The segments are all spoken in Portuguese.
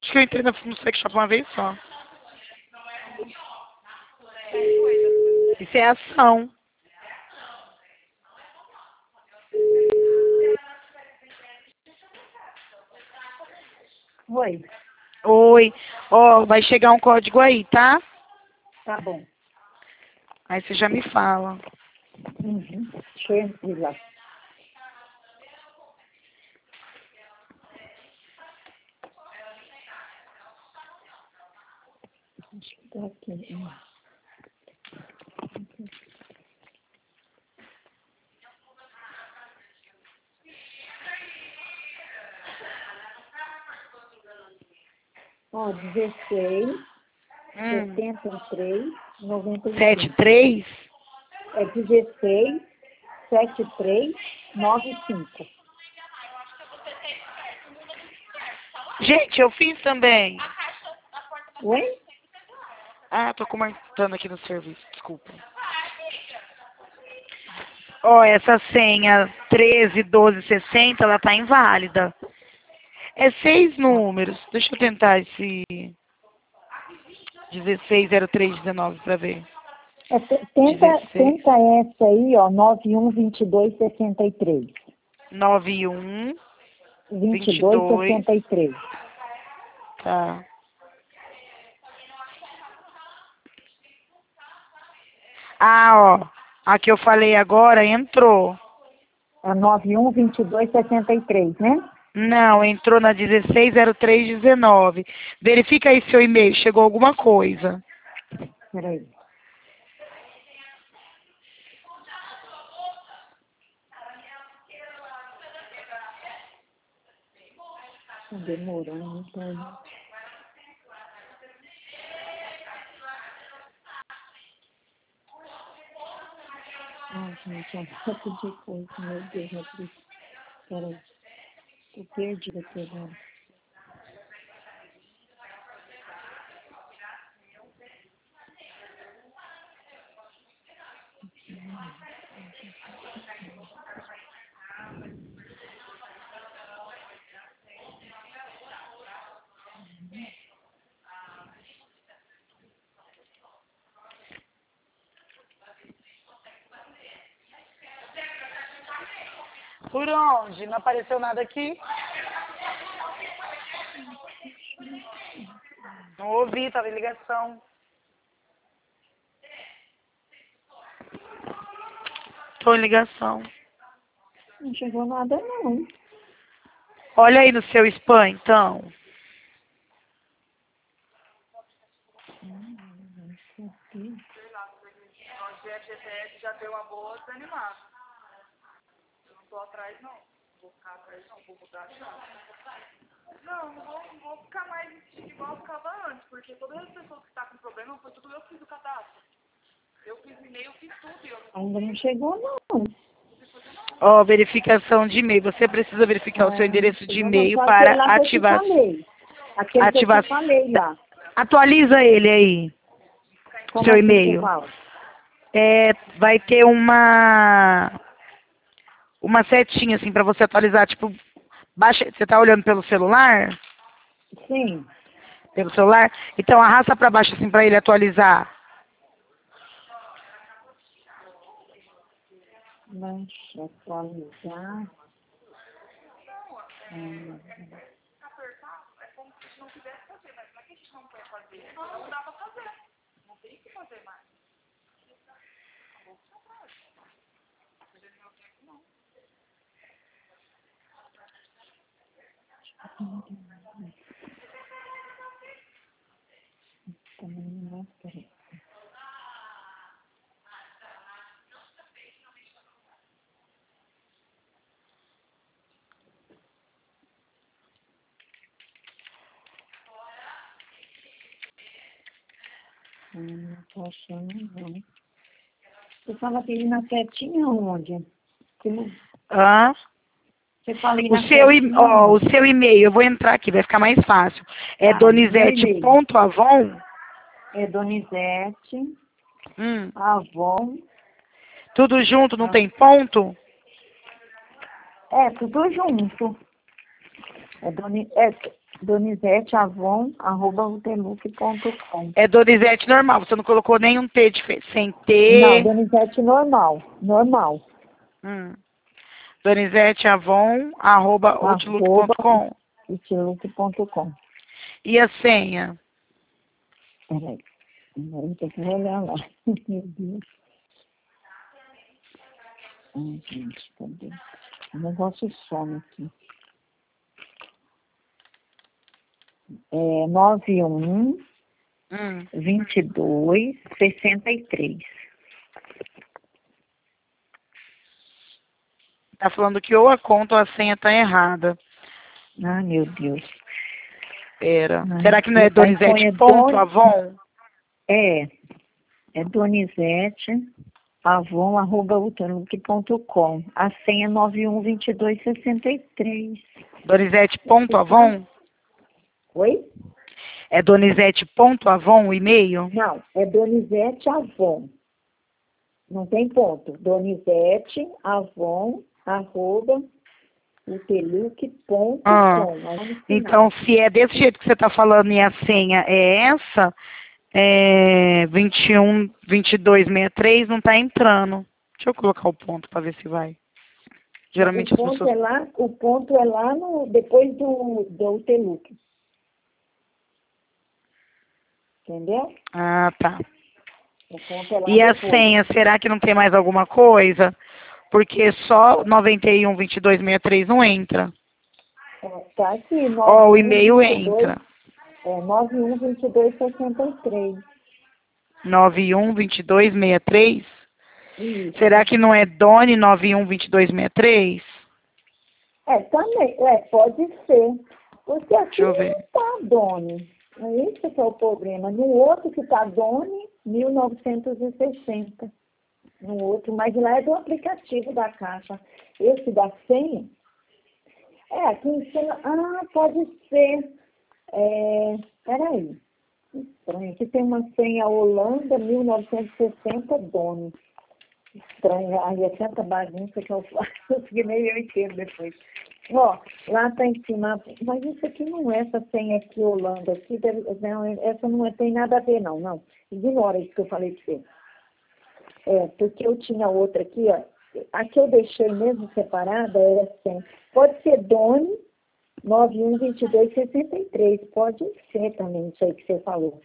Acho que eu entrei no sex shop uma vez só. Isso é ação. Oi, Oi. Ó, vai chegar um código aí, tá? tá bom. Aí você já me fala. Uhum. Deixa eu entrar lá. Acho que tá aqui. Ó, 16, Hum. 73, 95. 73? É 16, 73, 95. Gente, eu fiz também. Oi? Ah, tô comentando aqui no serviço, desculpa. Ó, essa senha 13, 12, 60, ela tá inválida. É 6 números. Deixa eu tentar esse 160319 pra ver. Tenta 16 essa aí, ó, 912263. 91 22. 2263. Tá. Ah, ó. A que eu falei agora entrou. É 912263, né? Não, entrou na 160319. Verifica aí seu e-mail. Chegou alguma coisa. Peraí. Tá demorando, então. Ai, gente, é um monte de coisa, meu Deus, é por isso. Peraí, tô perdida aqui agora. Por onde? Não apareceu nada aqui? Não ouvi, tava em ligação. Tô em ligação. Não chegou nada, não. Olha aí no seu spam, então. Isso aqui. Já deu uma boa desanimada. Eu não tô atrás, não. Vou ficar atrás, não. Vou mudar já. Não vou ficar mais igual eu ficava antes, porque todas as pessoas que estão com problema, foi tudo eu que fiz o cadastro. Eu fiz e-mail, eu fiz tudo. Ainda não chegou, não. Ó, verificação de e-mail. Você precisa verificar o seu Não endereço de chegou, não. e-mail Só aquele para lá que eu te ativar. falei. Aquele que eu te falei lá. Atualiza ele aí, Como seu assim você e-mail. fala? É, vai ter uma setinha assim para você atualizar, tipo, baixa, você tá olhando pelo celular? Sim. Pelo celular? Então arrasta para baixo assim para ele atualizar. Deixa eu atualizar. Hum. Também não vai, peraí. Não tô achando, não. Você fala que ele na setinha onde? Você não- Hã? você fala aí O na seu, setinha ó, o onde? seu e-mail, eu vou entrar aqui, vai ficar mais fácil. É Tá, meu e-mail. donizete.avon. É Donizete, Hum, Avon. tudo junto, não tem ponto? É, tudo junto. É, Donizete.avon@outlook.com. É Donizete normal, você não colocou nenhum T sem Não, T. Donizete normal. Normal. Donizete Avon, Arroba outlook.com. outlook.com. E a senha? Peraí. Agora tem que olhar lá. Meu Deus. Ai, gente, cadê? O negócio some aqui. É 91 22 63. Tá falando que ou a conta ou a senha tá errada. Ah, meu Deus. Pera. Ai, Será que não é aí põe Donizete.avon? É Donizete avon@outlook.com. A senha é 912263. Donizete.avon? Oi? É Donizete.avon o e-mail? Não, é Donizete Avon. Não tem ponto. Donizete Avon @outlook.com. Então, se é desse jeito que você tá falando e a senha é essa, 212263 não tá entrando. Deixa eu colocar o ponto para ver se vai. Geralmente O as ponto pessoas... é lá no, depois do Outlook. Entendeu? Ah, tá. O ponto é lá E a depois. senha, será que não tem mais alguma coisa? Porque só 912263 não entra. Tá aqui, Ó, o e-mail entra. 912263. 912263? Isso. Será que não é Doni 912263? Também. Pode ser. Porque aqui Deixa eu ver. não tá Doni. Esse que é o problema. No outro que tá Doni, 1960. No outro, mas lá é do aplicativo da Caixa. Esse da senha, aqui em cima, pode ser, peraí, estranho, aqui tem uma senha Holanda, 1960, Doni. Estranho, aí é tanta bagunça que eu faço, que nem eu entendo depois. Ó, lá tá em cima, mas isso aqui não é essa senha aqui, Holanda, aqui, não, essa não tem nada a ver, não. Ignora isso que eu falei pra você. Porque eu tinha outra aqui, ó. A que eu deixei mesmo separada era assim. Pode ser Doni 912263. Pode ser também isso aí que você falou.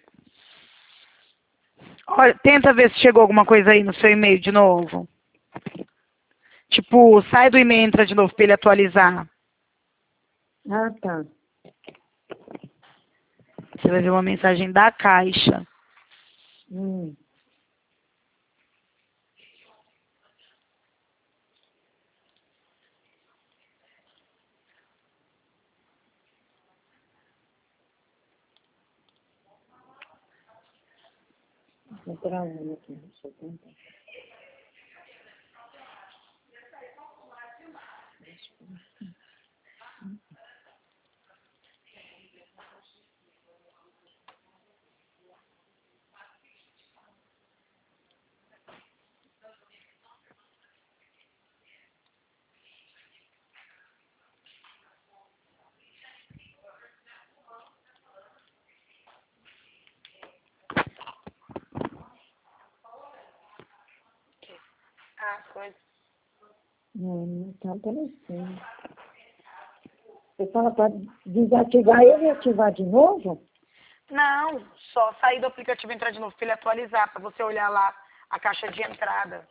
Olha, tenta ver se chegou alguma coisa aí no seu e-mail de novo. Tipo, sai do e-mail e entra de novo para ele atualizar. Ah, tá. Você vai ver uma mensagem da Caixa. Vou travando aqui. Deixa eu tentar. Coisa. Não tá aparecendo. Você fala para desativar ele e ativar de novo? Não, só sair do aplicativo e entrar de novo para ele atualizar, para você olhar lá a caixa de entrada.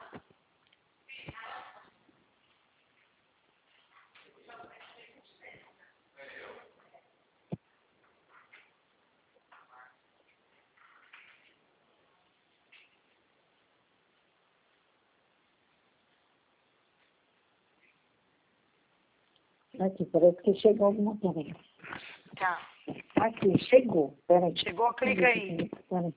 Aqui, parece que chegou alguma coisa. Tá. Aqui, chegou. Peraí. Chegou? Clica aí. Peraí.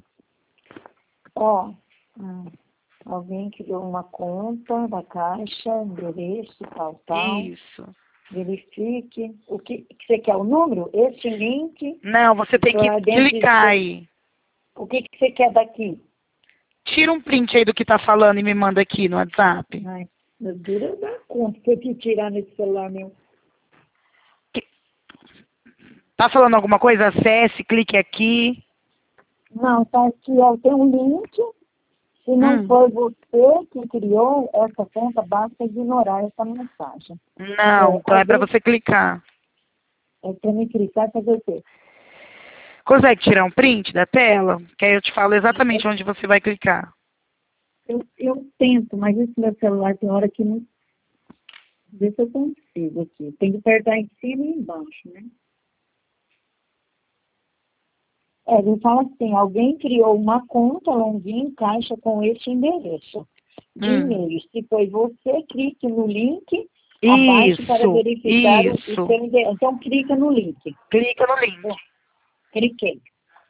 Ó, alguém criou uma conta da Caixa, endereço, tal. Isso. Verifique. O que você quer? O número? Esse link? Não, você tem que clicar aí. O que você quer daqui? Tira um print aí do que tá falando e me manda aqui no WhatsApp. Ai, meu Deus, eu dou conta se eu te tirar nesse celular meu. Tá falando alguma coisa? Acesse, clique aqui. Não, tá aqui, ó, tem um link. Se não foi você que criou essa conta, basta ignorar essa mensagem. Não, então é para você clicar. É para me clicar e fazer o quê? Consegue tirar um print da tela? Que aí eu te falo exatamente onde você vai clicar. Eu tento, mas esse meu celular tem hora que não... Vê se eu consigo aqui. Tem que apertar em cima e embaixo, né? Ele fala assim, alguém criou uma conta login caixa com este endereço de e-mail. Se foi você, clique no link abaixo para verificar o seu endereço. Então, clica no link. Clica no link. Bom, cliquei.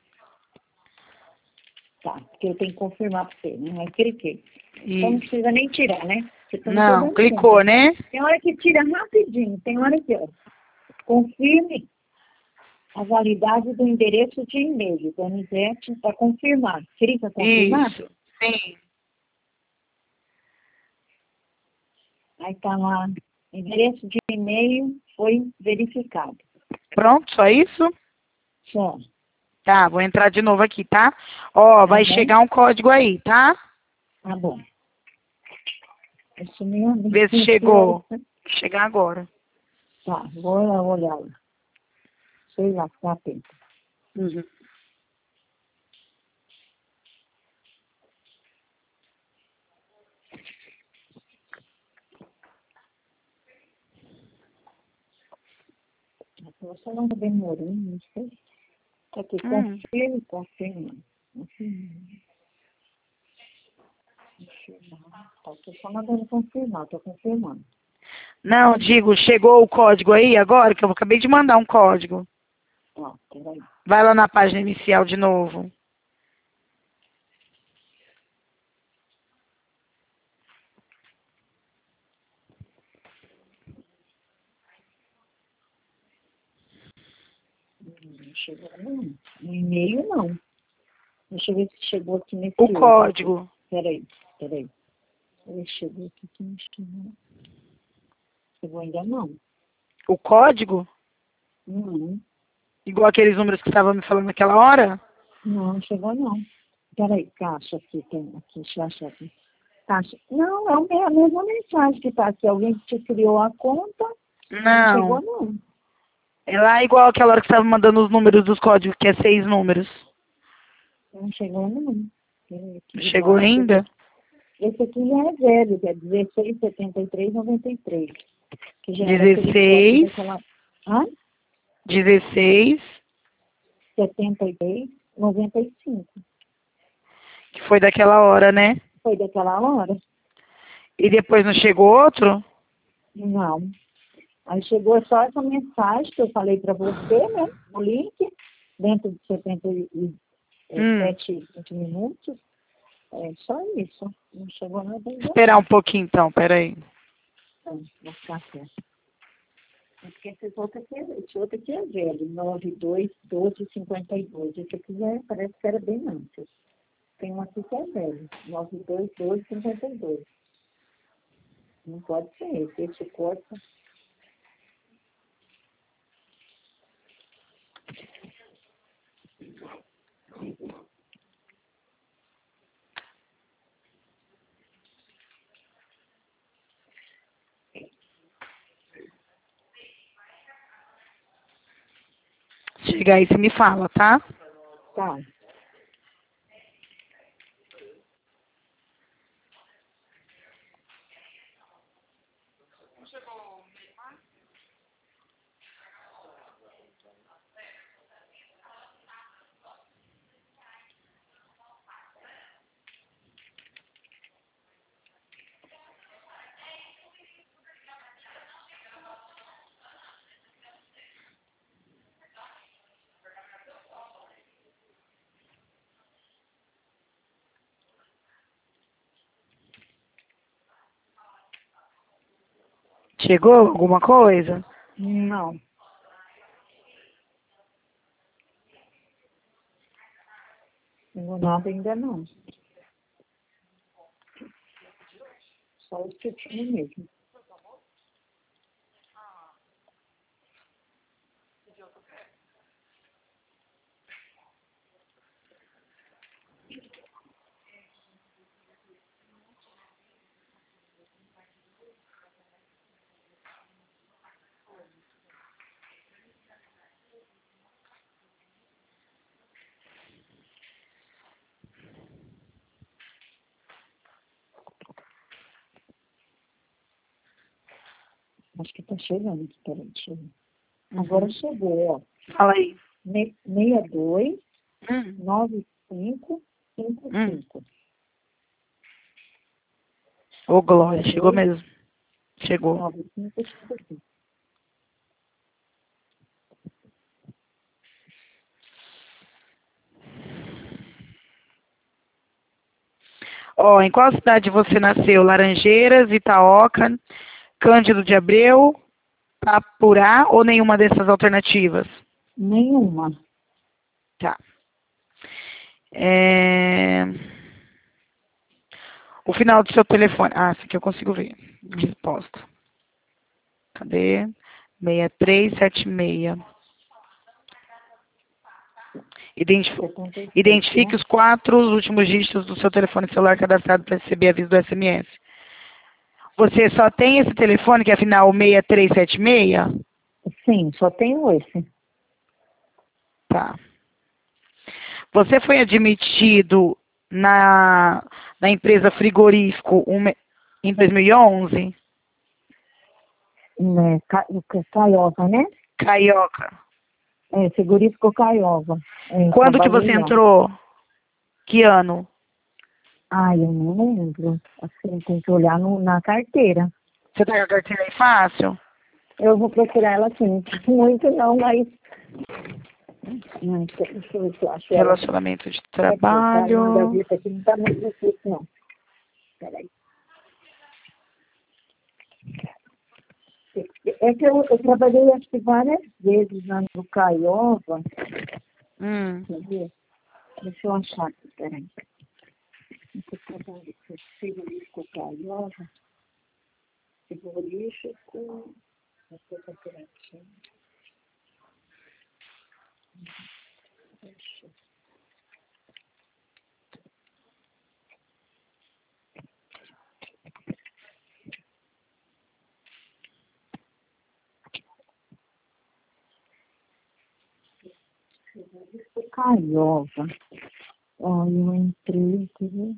Tá, porque eu tenho que confirmar para você, né? Mas cliquei. Então, não precisa nem tirar, né? Não, clicou, conta, né? Tem hora que tira rapidinho. Tem hora que, ó, confirme a validade do endereço de e-mail, Donizete, para confirmar. Clica confirmar? Isso, sim. Aí está lá, endereço de e-mail foi verificado. Pronto, só isso? Só. Tá, vou entrar de novo aqui, tá? Ó, vai chegar um código aí, tá? Tá bom. Isso mesmo. Vê se chegou. Chegar agora. Tá, vou lá olhar. Sei lá, tá atento. Uhum. Você não demorou, não sei. Aqui, confirme, confirma. Tá, tô só mandando confirmar, tô confirmando. Não, digo, chegou o código aí agora, que eu acabei de mandar um código. Ó, peraí. Vai lá na página inicial de novo. Não chegou, não. No e-mail, não. Deixa eu ver se chegou aqui nesse O código. Peraí. Ele chegou aqui, que não chegou. Chegou ainda não. O código? Não. Igual aqueles números que estava me falando naquela hora? Não chegou não. Peraí, caixa aqui, tem aqui, deixa eu achar aqui. Caixa. Não, é a mesma mensagem que está aqui. Alguém que te criou a conta. Não chegou não. É lá igual aquela hora que estava mandando os números dos códigos, que é 6 números. Não chegou não. Não chegou ainda? Esse aqui já é velho, que é 167393. Que já 16. Daquela... Hã? 16. 7395. Que foi daquela hora, né? Foi daquela hora. E depois não chegou outro? Não. Aí chegou só essa mensagem que eu falei para você, né? O link, dentro de 77 minutos. É só isso. Não chegou nada ainda. Esperar um pouquinho então, peraí. Vou ficar certo. Porque esse outro aqui é velho, 921252. Esse aqui já parece que era bem antes. Tem um aqui que é velho, 921252. Não pode ser esse. Esse corta. Chega aí, você me fala, tá? Tá. Chegou alguma coisa? Não. Não nada ainda não. Só o título mesmo. Acho que tá chegando. Peraí, deixa eu ver. Agora chegou, ó. Fala aí. 62 Hum. 9555. Ô, Glória, chegou mesmo. Chegou. 9555. Ó, em qual cidade você nasceu? Laranjeiras, Itaoca, Cândido de Abreu, Papurá ou nenhuma dessas alternativas? Nenhuma. Tá. O final do seu telefone. Ah, esse aqui eu consigo ver. Resposta. Cadê? 6376. Identifique os 4 últimos dígitos do seu telefone celular cadastrado para receber aviso do SMS. Você só tem esse telefone que é final 6376? Sim, só tenho esse. Tá. Você foi admitido na empresa frigorífico em 2011? Caiova, né? Carioca. Frigorífico Caiova. Quando que você entrou? Que ano? Ai, eu não lembro. Assim, tem que olhar na carteira. Você tá com a carteira aí fácil? Eu vou procurar ela assim. Muito não, mas... Deixa eu ver se eu acho ela. Relacionamento de trabalho. Aqui, tá, gaveta aqui não tá muito difícil, não. Peraí. É que eu trabalhei, acho que várias vezes lá no Caiova. Quer ver? Deixa eu achar aqui, peraí. Eu trabalhei com frigorífico Caiova. Frigorífico... Caiova. Ó, eu entrei, quer ver?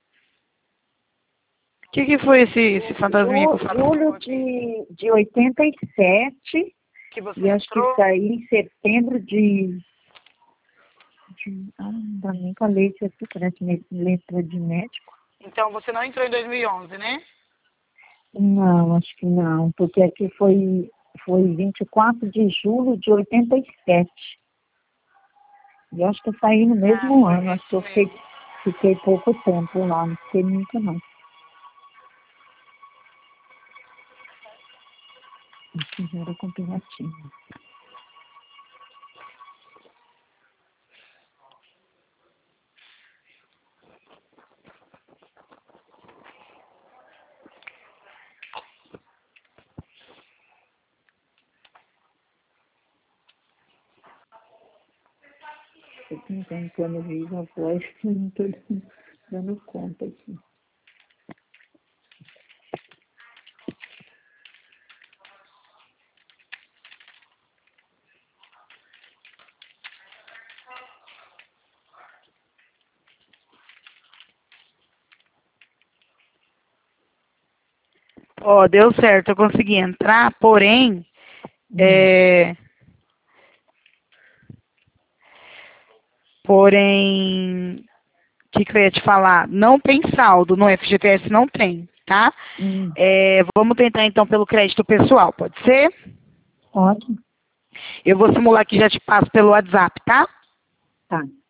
O que foi esse fantasminha que eu falei? Julho de 87. Que você E acho que entrou? saí em setembro não dá nem com a leite aqui, parece letra de médico. Então você não entrou em 2011, né? Não, acho que não, porque aqui foi 24 de julho de 87. E eu acho que eu saí no mesmo ano, acho que eu fiquei pouco tempo lá, não fiquei nunca não. Aqui já era comparativo. Eu tô tentando ver a voz, não tô dando conta aqui. Ó, deu certo, eu consegui entrar, porém, o que eu ia te falar? Não tem saldo no FGTS, não tem, tá? Vamos tentar então pelo crédito pessoal, pode ser? Pode. Eu vou simular que já te passo pelo WhatsApp, tá? Tá.